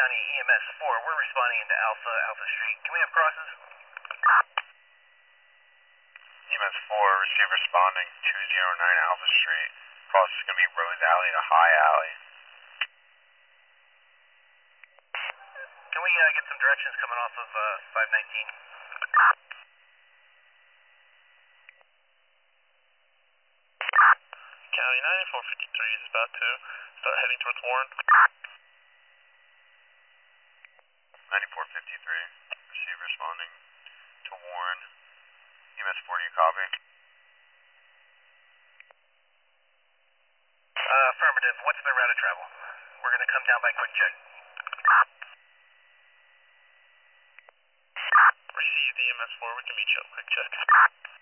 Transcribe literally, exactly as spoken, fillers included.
County E M S four. We're responding into Alpha, Alpha Street. Can we have crosses? E M S four, receive responding two zero nine Alpha Street. Cross is going to be Rose Alley to High Alley. Can we uh, get some directions coming off of uh, five nineteen? County ninety-four fifty-three is about to start heading towards Warren. ninety-four fifty-three, receive responding to Warren. E M S four, do you copy? Uh, affirmative. What's their route of travel? We're going to come down by quick check. Received E M S four, we can meet you up quick check.